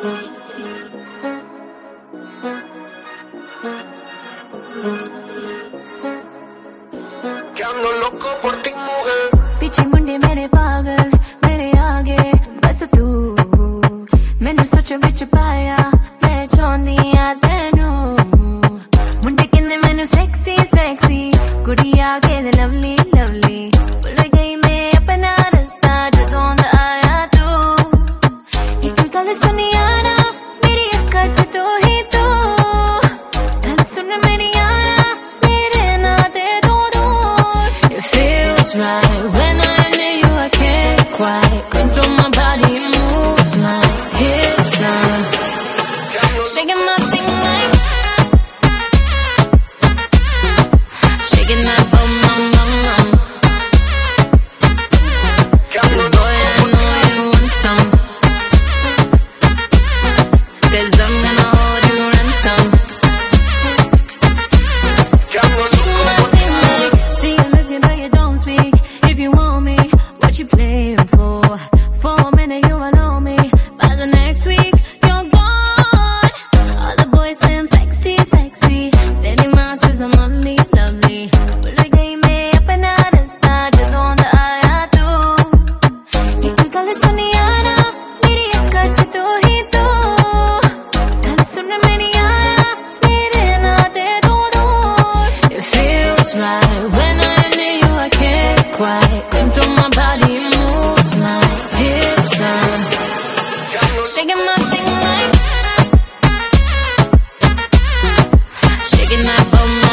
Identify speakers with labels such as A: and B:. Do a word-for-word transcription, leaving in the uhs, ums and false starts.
A: Que ando loco por ti, mujer.
B: पीछे मुंडे मेरे पागल मेरे आगे बस तू मैंने सोचा विच पाया मैं चाहती आ तेनू मुंडे किन्ने मैनू सेक्सी सेक्सी कुड़ी आगे ते लवली लवली भुल गई मैं अपना रास्ता जदों दा आया तू एक गल सुनिया ना मेरी अक्खां च तू ही तू गल सुन मेरी यारा मेरे नां ते तू दूर it feels right when I'm near you I can't quite control my body it moves my hips I'm shaking my thing like shaking that bum bum bum bum boy I know you want some cause I'm gonna hold you ransom my thing like see you looking but you don't speak if you want me what you playing for for a minute you alone me by the next week you're gone all the boys say I'm sexy sexy तेरी माँ says I'm lovely lovely भुल गई मैं अपना रास्ता जदों दा आया तू एक गल सुनिया ना मेरी अक्खां च तू ही तू गल सुन मेरी यारा मेरे नां ते तू दूर it feels right when I'm near you I can't quite control my body it moves my hips I'm shaking my thing like shaking that bum